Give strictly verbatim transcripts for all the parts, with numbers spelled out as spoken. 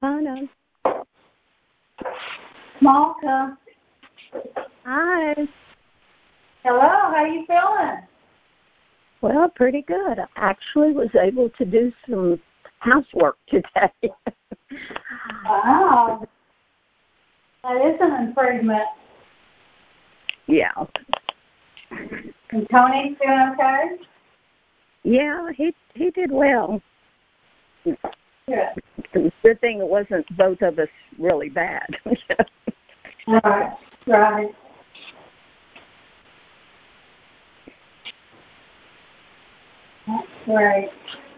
Anna. Malta. Hi. Hello, how you feeling? Well, pretty good. I actually was able to do some housework today. Wow. That is an improvement. Yeah. And Tony's doing okay? Yeah, he he did well. Good. Good thing it wasn't both of us really bad. Right, right. That's great.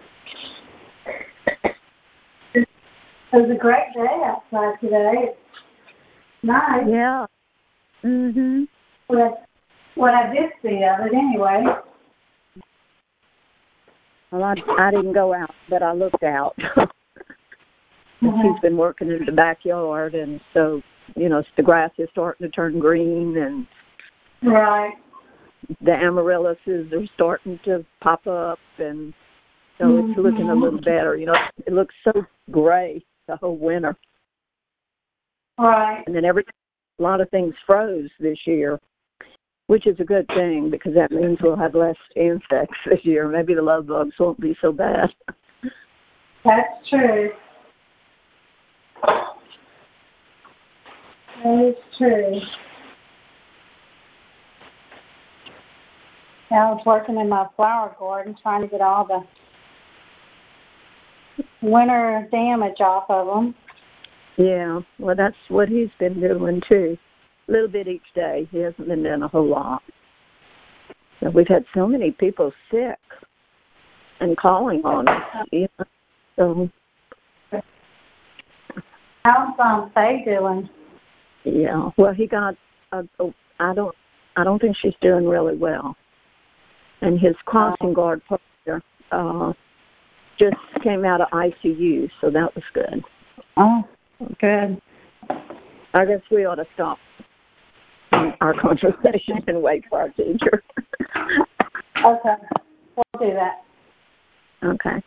It was a great day outside today. It's nice. Yeah. Mhm. What, what I did see of it anyway. Well, I I didn't go out, but I looked out. Mm-hmm. He's been working in the backyard, and so you know the grass is starting to turn green, and Right. the amaryllis are starting to pop up, and so Mm-hmm. it's looking a little better. You know, it looks so gray the whole winter, Right. and then every a lot of things froze this year, which is a good thing because that means we'll have less insects this year. Maybe the love bugs won't be so bad. That's true. That is true. I was working in my flower garden trying to get all the winter damage off of them. Yeah, well, that's what he's been doing too. A little bit each day. He hasn't been doing a whole lot. So we've had so many people sick and calling on us. You know, so How's um Faye doing? yeah, well, he got. A, a, I don't. I don't think she's doing really well. And his crossing guard partner uh, just came out of I C U, so that was good. Oh, good. I guess we ought to stop our conversation and wait for our teacher. Okay, we'll do that. Okay.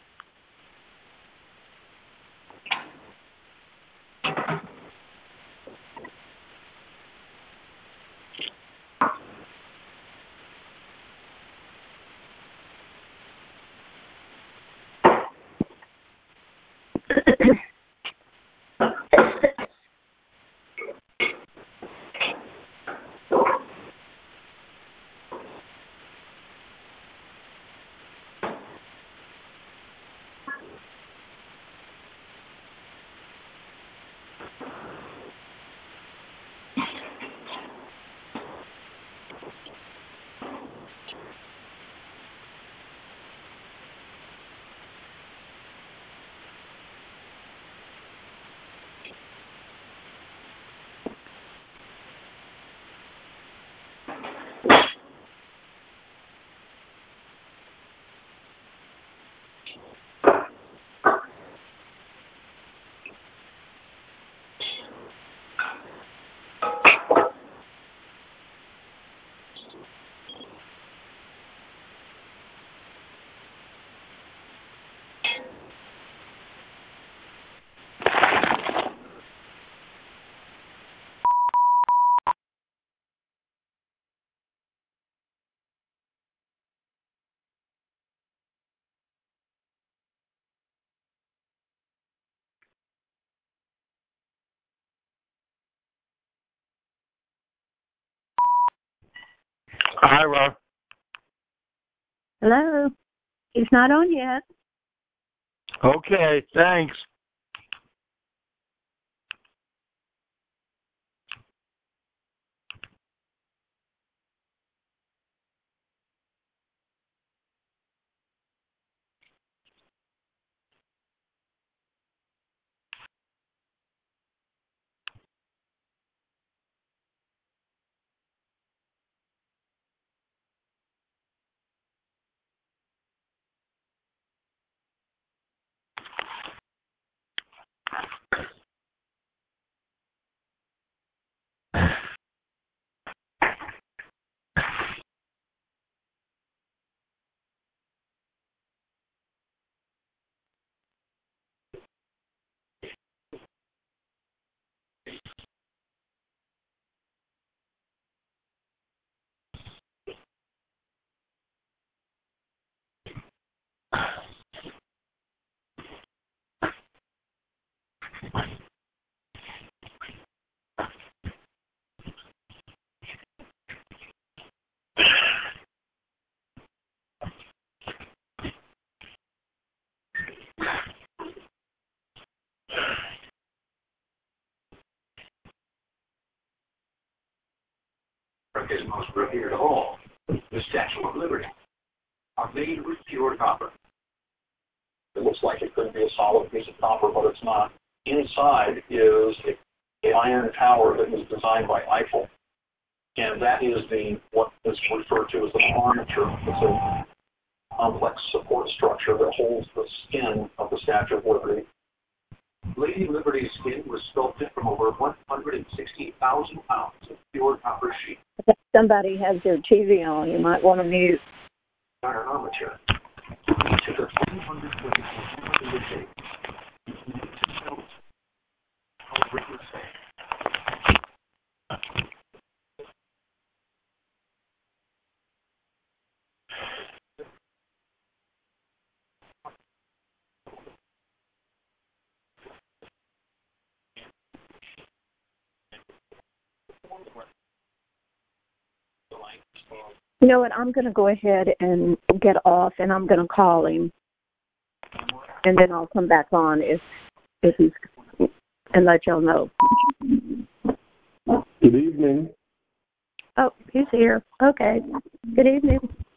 Hi, Rob. Hello. He's not on yet. Okay, thanks. revered of all, the Statue of Liberty, are made with pure copper. It looks like it could be a solid piece of copper, but it's not. Inside is a, a iron tower that was designed by Eiffel, and that is the what is referred to as the armature. It's a complex support structure that holds the skin of the Statue of Liberty. Lady Liberty's skin was sculpted from over one hundred sixty thousand pounds of pure copper sheet. If somebody has their T V on, you might want to mute. Iron armature. Each of the three hundred twenty-four in the shape. You know what? I'm going to go ahead and get off, and I'm going to call him, and then I'll come back on if if he's and let y'all know. Good evening. Oh, he's here. Okay. Good evening.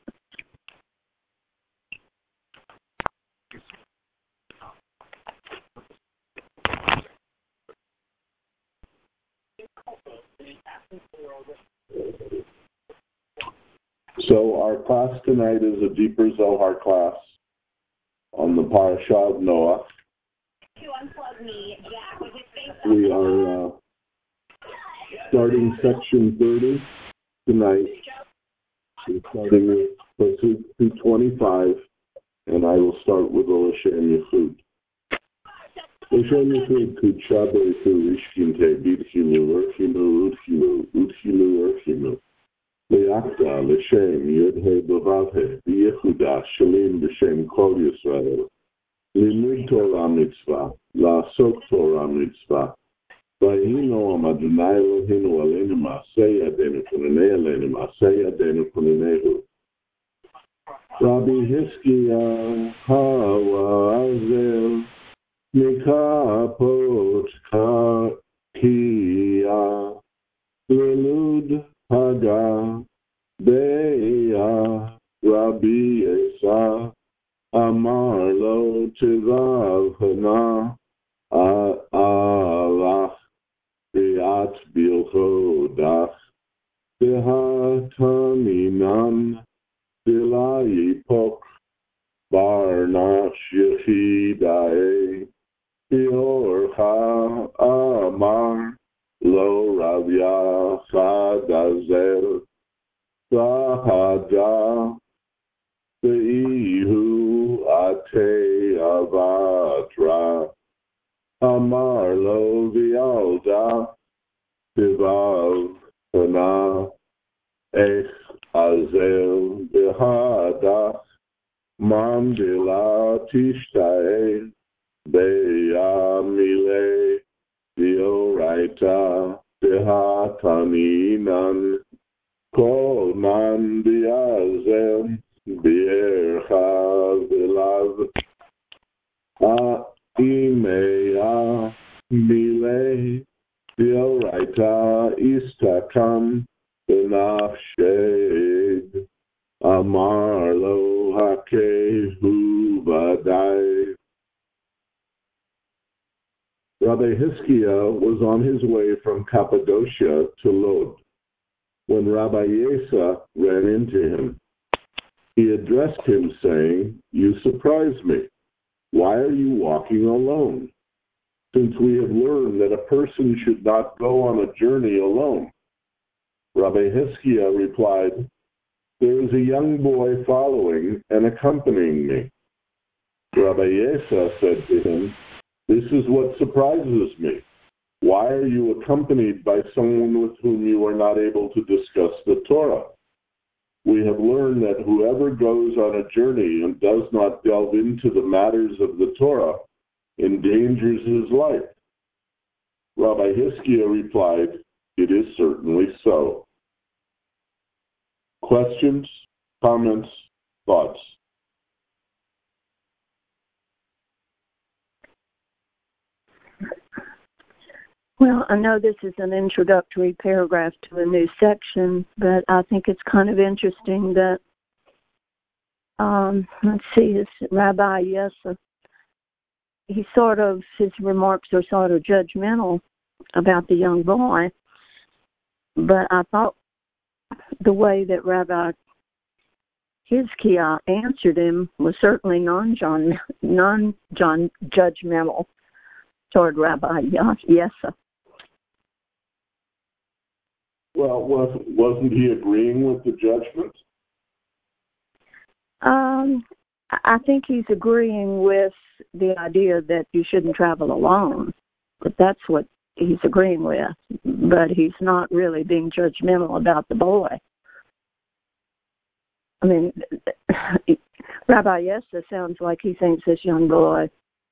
So our class tonight is a deeper Zohar class on the Parashah of Noah. We are uh, starting section thirty tonight. We're starting with Pasuk two twenty-five, and I will start with L'Shem Yichud. L'Shem Yichud Kudsha Be'etu Rishkinte Bidchilu Urchilu Udchilu Udchilu Urchilu Le'akta L'Shem Yudhe B'Vavhe B'Yehuda Shalim B'Shem Kol Yisrael Limud Torah Mitzvah La'asok Torah Mitzvah Vayino Am Adonai Eloheinu Aleinu Ma'aseh Yadeinu Kunenei Aleinu Ma'aseh Yadeinu Kunenehu Rabbi Hiskiya Hawazel Mikapot Kia Lelud Haga Beya Rabbi Esa Amar Lo Tivav Hana Allah Biat Bilchodach Behataminan Bilayipok Barnash Yechidae Biorcha Amar Lo Ravya Chadazel Sahada Beihu Ate Avatra Amar Lo Vialda Bivav Hana Ech Azel Behadach Mandila Tishtae Beyamile Dioraita Behataninan Kolman Biazel Biercha Vilav Aimea Mile Dioraita Istakam Benafshed Amar Lo Hakehu Vadai. Rabbi Hiskiya was on his way from Cappadocia to Lod when Rabbi Yesa ran into him. He addressed him saying, "You surprise me. Why are you walking alone? Since we have learned that a person should not go on a journey alone." Rabbi Hiskiya replied, "There is a young boy following and accompanying me." Rabbi Yesa said to him, "This is what surprises me. Why are you accompanied by someone with whom you are not able to discuss the Torah? We have learned that whoever goes on a journey and does not delve into the matters of the Torah endangers his life." Rabbi Hiskiya replied, "It is certainly so." Questions, comments, thoughts? Well, I know this is an introductory paragraph to a new section, but I think it's kind of interesting that, um, let's see, his Rabbi Yessa, he sort of, his remarks are sort of judgmental about the young boy, but I thought the way that Rabbi Hizkiah answered him was certainly non-John, non-John judgmental toward Rabbi Yessa. Well, wasn't wasn't he agreeing with the judgment? Um, I think he's agreeing with the idea that you shouldn't travel alone. But that's what he's agreeing with. But he's not really being judgmental about the boy. I mean, Rabbi Yessa sounds like he thinks this young boy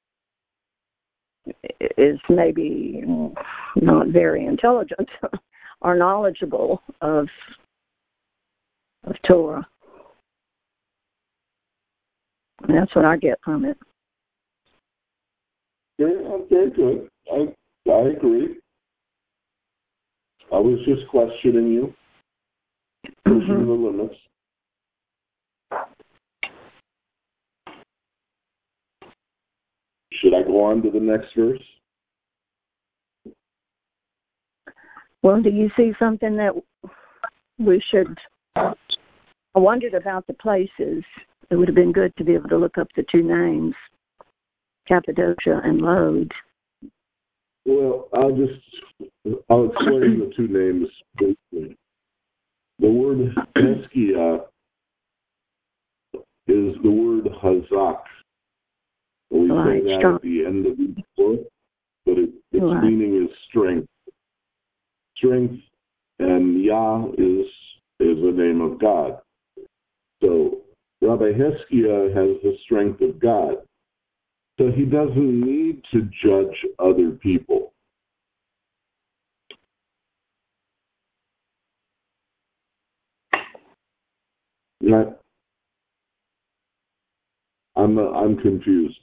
is maybe not very intelligent or knowledgeable of of Torah. And that's what I get from it. Yeah, okay, good. I I agree. I was just questioning you, pushing mm-hmm. the limits. Should I go on to the next verse? Well, do you see something that we should... I wondered about the places. It would have been good to be able to look up the two names, Cappadocia and Lod. Well, I'll just... I'll explain the two names briefly. The word Heskia is the word Hazak. We right, say that strong. At the end of each book, but it, its right. meaning is strength. Strength, and Yah is is the name of God. So Rabbi Heskia has the strength of God. So he doesn't need to judge other people. Not, I'm I'm confused.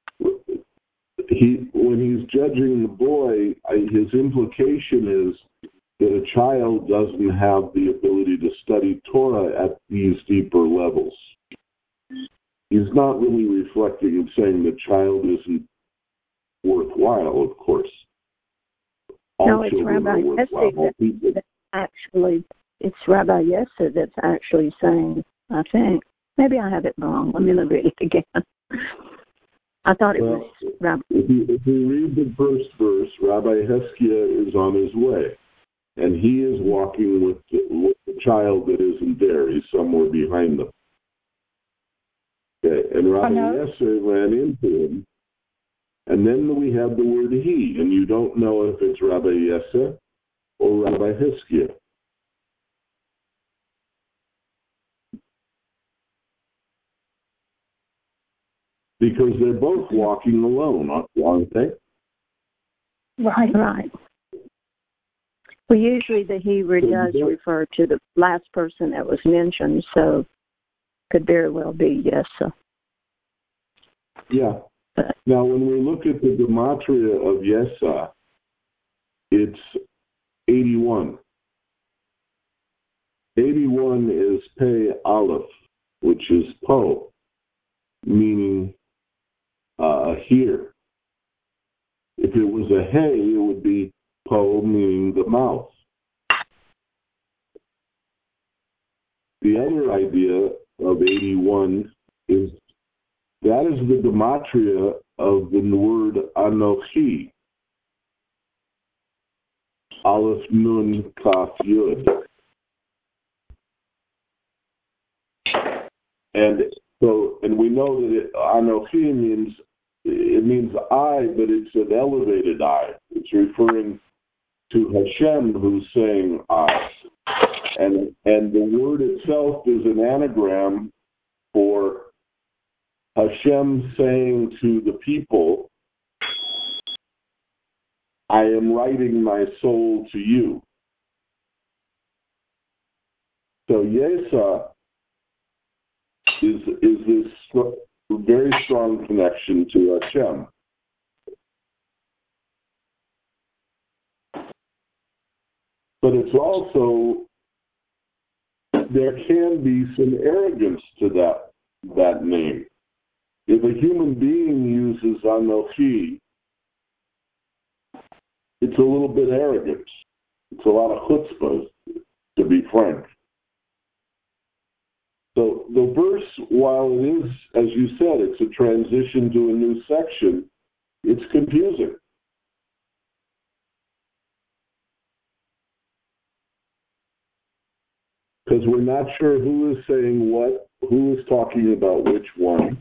He when he's judging the boy, his implication is that a child doesn't have the ability to study Torah at these deeper levels. He's not really reflecting and saying the child isn't worthwhile, of course. All no, it's Rabbi Yessa that, that actually, it's Rabbi Yessa that's actually saying, I think, maybe I have it wrong. Let me read it again. I thought it well, was Rabbi. If you, if you read the first verse, Rabbi Heskia is on his way, and he is walking with the, with the child that isn't there. He's somewhere behind them. Okay. And Rabbi Yessa ran into him, and then we have the word he, and you don't know if it's Rabbi Yessa or Rabbi Heskia. Because they're both walking alone, aren't they? Right, right. Well, usually the Hebrew does refer to the last person that was mentioned, so could very well be Yessa. Yeah. But, now, when we look at the gematria of Yessa, it's eighty-one. eighty-one is Pei Aleph, which is Po, meaning uh, here. If it was a Hey, it would be Po, meaning the mouth. The other idea of eighty-one is that is the gematria of the word Anochi. Aleph Nun Kaf Yud. And so, and we know that it, Anochi means, it means I, but it's an elevated I. It's referring to Hashem who's saying I. And, and the word itself is an anagram for Hashem saying to the people, I am writing my soul to you. So Yesa is is this very strong connection to Hashem. but it's also, there can be some arrogance to that, that name. If a human being uses Anochi, it's a little bit arrogant. It's a lot of chutzpah, to be frank. So the verse, while it is, as you said, it's a transition to a new section, it's confusing. Because we're not sure who is saying what, who is talking about which one.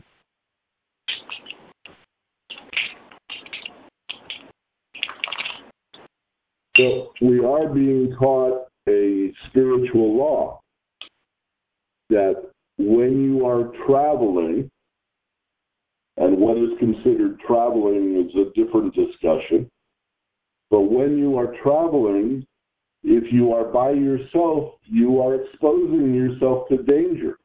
So we are being taught a spiritual law that when you are traveling, and what is considered traveling is a different discussion, but when you are traveling, if you are by yourself, you are exposing yourself to danger.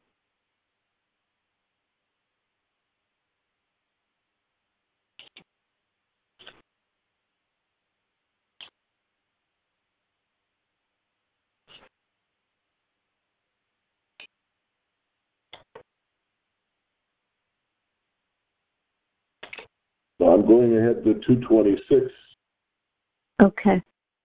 So I'm going ahead to two twenty-six. Okay.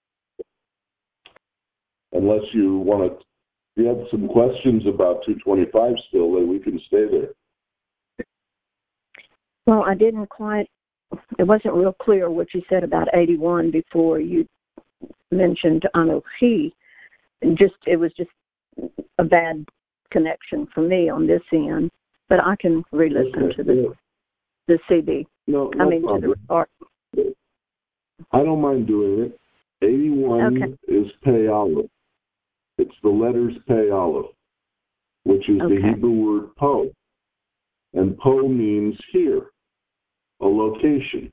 Unless you want to, if you have some questions about two twenty-five still, then we can stay there. Well, I didn't quite, it wasn't real clear what you said about eighty-one before you mentioned Anochi. Just, it was just a bad connection for me on this end, but I can re-listen okay, to the, yeah. the C D. No, no I mean, problem. to the art. I don't mind doing it. eighty-one okay. is Pei Aleph. It's the letters Pei Aleph, which is okay. the Hebrew word Po. And Po means here, a location.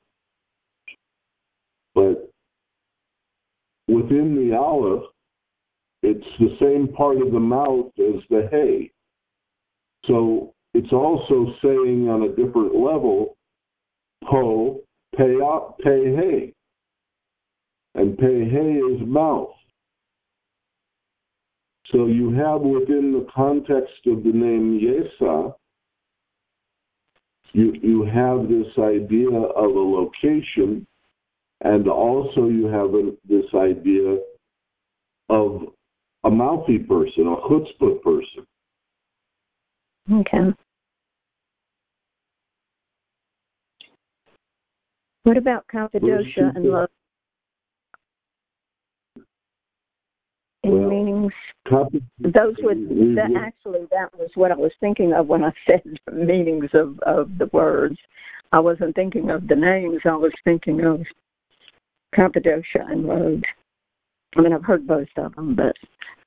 But within the Aleph, it's the same part of the mouth as the Hey. So it's also saying on a different level, Po, Pei, Pei Hey. And Pei Hey is mouth. So you have within the context of the name Yesa, you, you have this idea of a location, and also you have a, this idea of a mouthy person, a chutzpah person. Okay. What about Cappadocia and love? In well, meanings, those would that actually that was what I was thinking of when I said meanings of, of the words. I wasn't thinking of the names. I was thinking of Cappadocia and Lod. I mean, I've heard both of them, but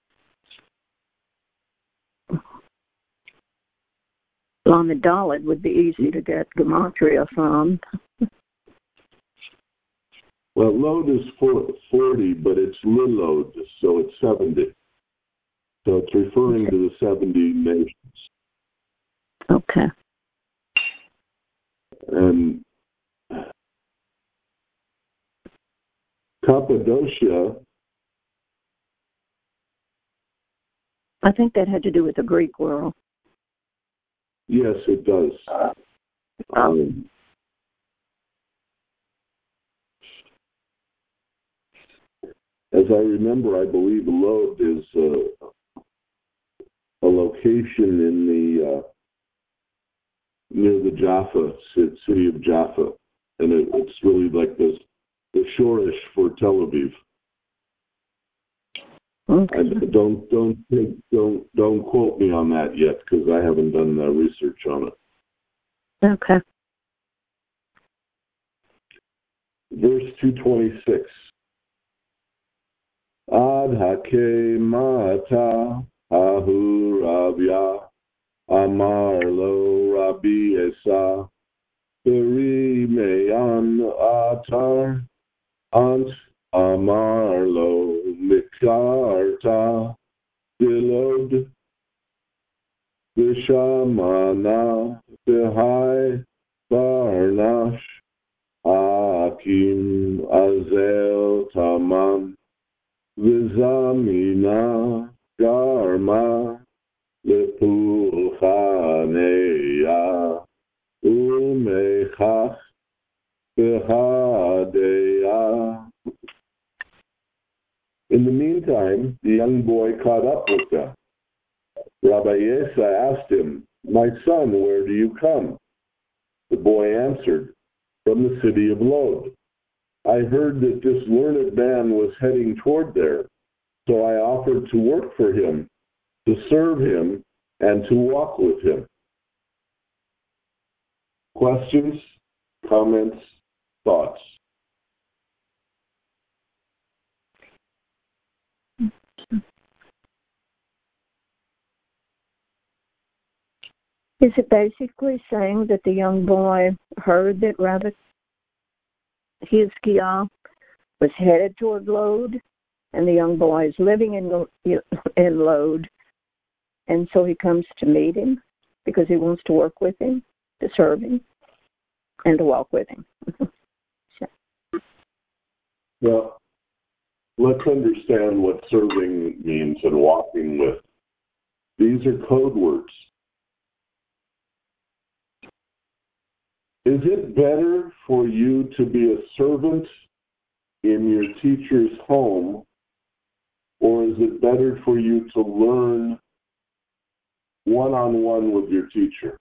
Lamed Daled would be easy to get gematria from. Well, Lod is forty, but it's Lilod, so it's seventy. So it's referring okay. to the seventy nations. Okay. And Cappadocia, I think that had to do with the Greek world. Yes, it does. Um, As I remember, I believe Lod is uh, a location in the uh, near the Jaffa city of Jaffa, and it, it's really like this the shorish for Tel Aviv. Okay. I, don't don't don't don't quote me on that yet because I haven't done uh, research on it. Okay. Verse two twenty-six. Ad hake mata ahu rabia amar lo Rabbi Esa beri meyan atar ant amar lo mikarta dilod vishamana behai barnash akim azel taman v'zamina garma lepulchaneya umechach b'hadeya. In the meantime, the young boy caught up with them. Rabbi Yesa asked him, "My son, where do you come?" The boy answered, "From the city of Lod. I heard that this learned man was heading toward there, so I offered to work for him, to serve him, and to walk with him." Questions, comments, thoughts? Is it basically saying that the young boy heard that Rabbi Hizkiah was headed toward Lod, and the young boy is living in in Lod, and so he comes to meet him because he wants to work with him, to serve him, and to walk with him? So. Well, let's understand what serving means and walking with. These are code words. Is it better for you to be a servant in your teacher's home, or is it better for you to learn one-on-one with your teacher?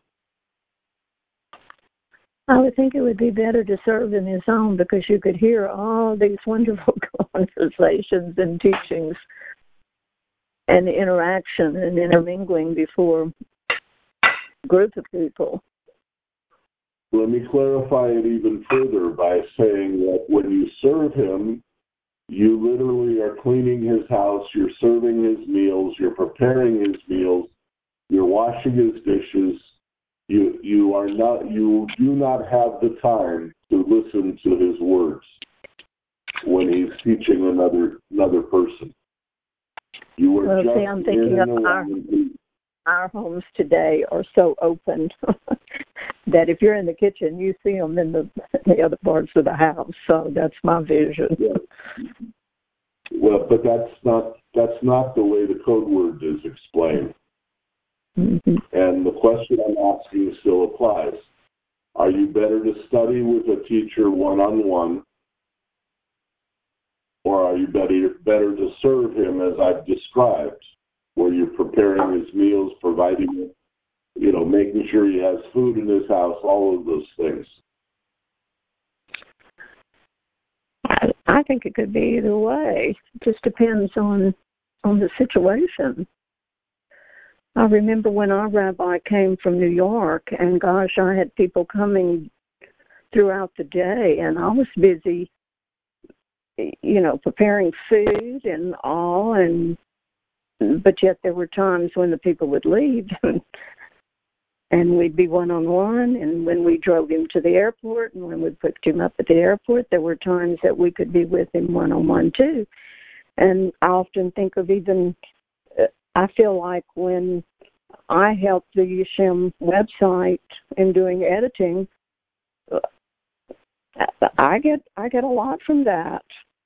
I would think it would be better to serve in his home because you could hear all these wonderful conversations and teachings and interaction and intermingling before a group of people. Let me clarify it even further by saying that when you serve him, you literally are cleaning his house, you're serving his meals, you're preparing his meals, you're washing his dishes. You you are not you do not have the time to listen to his words when he's teaching another another person. You are well, just see, I'm thinking of our, our homes today are so open that if you're in the kitchen, you see them in the, the other parts of the house. So that's my vision. Yeah. Well, but that's not that's not the way the code word is explained. Mm-hmm. And the question I'm asking still applies. Are you better to study with a teacher one-on-one, or are you better, better to serve him as I've described, where you're preparing his meals, providing, you know, making sure he has food in his house, all of those things? I, I think it could be either way. It just depends on on the situation. I remember when our rabbi came from New York, and gosh, I had people coming throughout the day, and I was busy, you know, preparing food and all, and but yet there were times when the people would leave, and, and we'd be one-on-one, and when we drove him to the airport, and when we picked him up at the airport, there were times that we could be with him one-on-one too. And I often think of even, I feel like when I helped the Yeshem website in doing editing, I get I get a lot from that.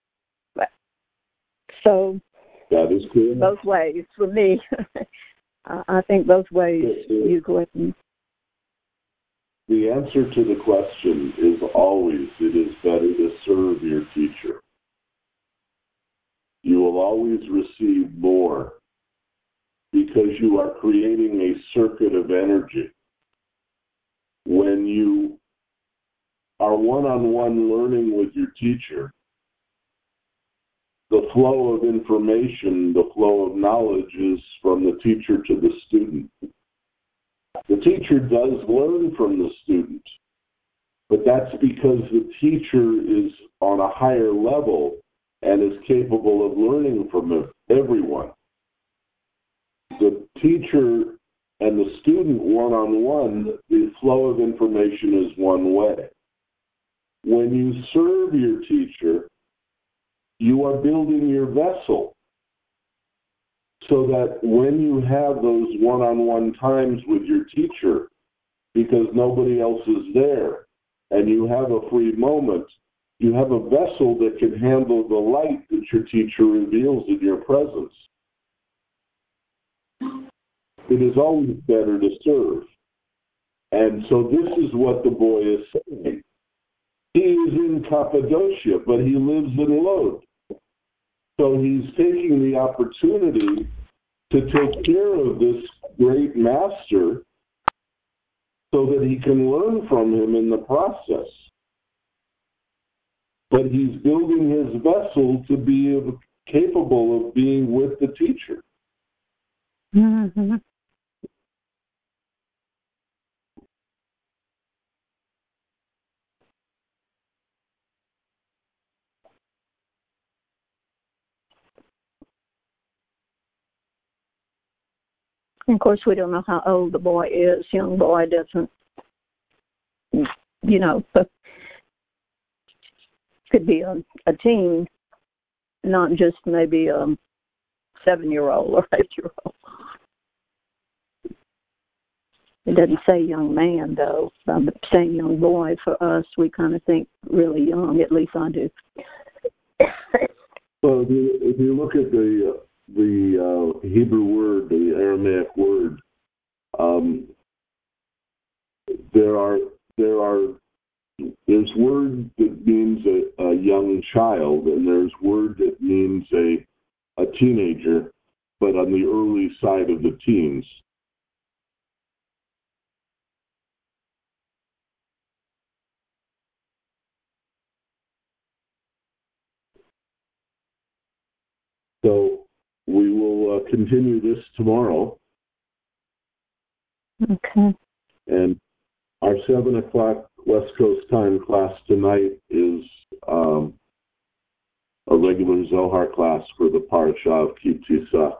So that is cool. Both ways for me. I think both ways you go in. The answer to the question is always it is better to serve your teacher. You will always receive more because you are creating a circuit of energy. When you are one-on-one learning with your teacher, the flow of information, the flow of knowledge is from the teacher to the student. The teacher does learn from the student, but that's because the teacher is on a higher level and is capable of learning from everyone. The teacher and the student one-on-one, the flow of information is one way. When you serve your teacher, you are building your vessel so that when you have those one-on-one times with your teacher, because nobody else is there, and you have a free moment, you have a vessel that can handle the light that your teacher reveals in your presence. It is always better to serve. And so this is what the boy is saying. He is in Cappadocia, but he lives in Lod. So he's taking the opportunity to take care of this great master so that he can learn from him in the process. But he's building his vessel to be capable of being with the teacher. Mm-hmm. And of course, we don't know how old the boy is. Young boy doesn't, you know, could be a, a teen, not just maybe a seven-year-old or eight-year-old. It doesn't say young man, though. Um, saying young boy, for us, we kind of think really young. At least I do. Well, if you, if you look at the uh, the uh, Hebrew word, the Aramaic word, um, there are there are there's word that means a, a young child, and there's word that means a a teenager, but on the early side of the teens. So we will uh, continue this tomorrow. Okay. And our seven o'clock West Coast time class tonight is um, a regular Zohar class for the Parashah of Ki Tisa.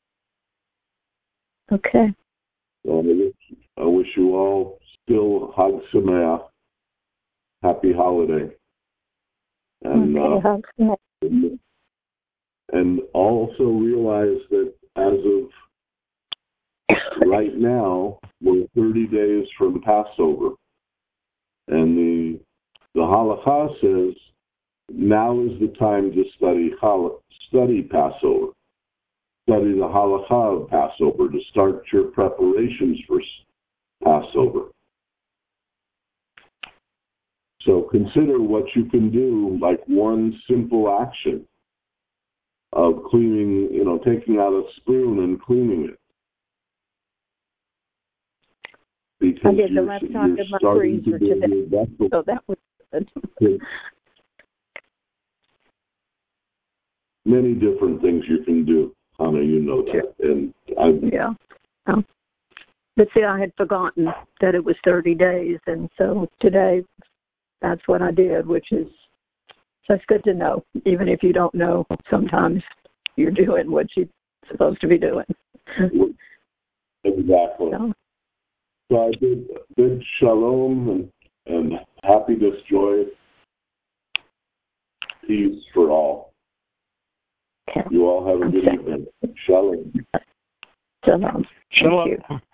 Okay. So I wish, I wish you all still Hag Sameach, happy holiday. And, okay, uh, Hag and also realize that as of right now, we're thirty days from Passover. And the the halakha says now is the time to study study Passover, study the halakha of Passover, to start your preparations for Passover. So consider what you can do, like one simple action of cleaning, you know, taking out a spoon and cleaning it. Because I did the you're, left you're side of my starting freezer to build today, your vessel. so that was good. Many different things you can do, Hannah, you know that. And I, yeah. Um, but see, I had forgotten that it was thirty days, and so today that's what I did, which is, so it's good to know. Even if you don't know, sometimes you're doing what you're supposed to be doing. Exactly. So, so I did bid shalom and, and happiness, joy, peace for all. okay. You all have a good Okay. evening. Shalom. Shalom. Shalom. Thank you.